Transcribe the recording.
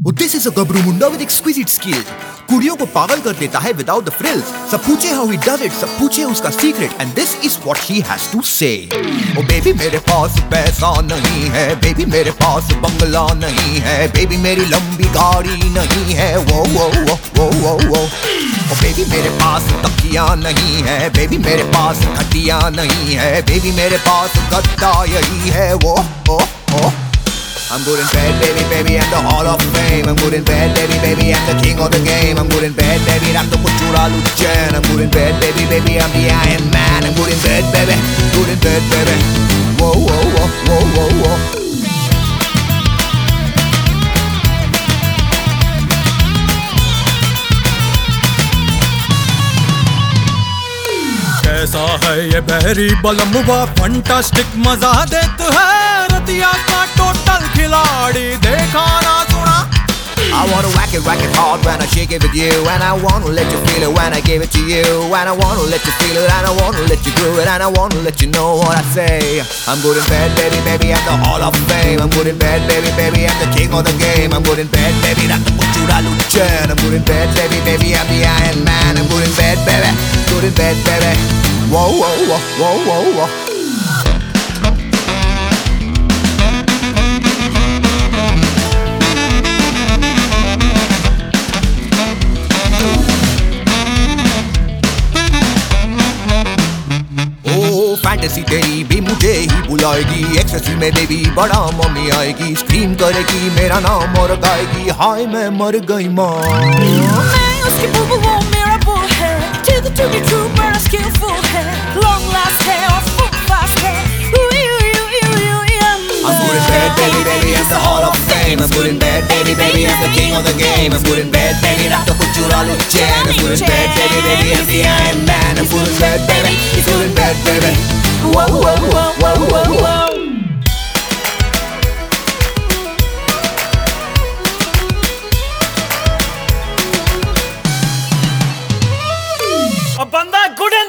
Oh, this is a gabru munda with exquisite skill. कुड़ियों को पागल कर देता है without the frills. सब पूछे how he does it, सब पूछे उसका secret, and this is what he has to say. Oh baby मेरे पास पैसा नहीं है, baby मेरे पास बंगला नहीं है, baby मेरी लंबी गाड़ी नहीं है, वो वो वो वो वो वो. Oh baby मेरे पास तकिया नहीं है, baby मेरे पास खटिया नहीं है, baby मेरे पास गद्दा यही है, वो ओ ओ. I'm good in bed, baby, baby, I'm the Hall of Fame. I'm good in bed, baby, baby, I'm the king of the game. I'm good in bed, baby, I'm the Kuchura Luchan. I'm good in bed, baby, baby, I'm the Iron Man. I'm good in bed, baby, good in bed, baby. Whoa, whoa, whoa, whoa, whoa, whoa. कैसा है ये बहरी बलमुआ, fantastic मजा देता है, रतिया का total खिलाड़ी देखा ना सुना. I wanna whack it hard when I shake it with you, and I wanna let you feel it when I give it to you, and I wanna let you feel it, and I wanna let you groove it, and I wanna let you know what I say. I'm good in bed, baby, baby, I'm the Hall of Fame. I'm good in bed, baby, baby, I'm the king of the game. I'm good in bed, baby, I'm the Kuchura Luchan. I'm good in bed, baby, baby, I'm the Iron Man. I'm good in bed, baby, good in bed, baby. Whoa, whoa, whoa, whoa, whoa, whoa. Fantasy तेरी भी मुझे ही बुलाएगी, एक्सट्री में baby बड़ा mummy आएगी, scream करेगी मेरा नाम और गाएगी, हाय मैं मर गई माँ. मैं उसकी बुबु वो मेरा बुल है, to be true बड़ा skillful है, long last है और full fast है. I'm good in bed, baby, baby, I'm the Hall of Fame. I'm good in bed, baby, baby, I'm the king of the game. I'm good in bed, baby, I'm the Kuchura Luchan. I'm good in bed, baby, baby, I'm the Iron Man. I'm good in bed, baby, it's good in bed, baby. Whoa, whoa, whoa, whoa, whoa, whoa. अब बंदा good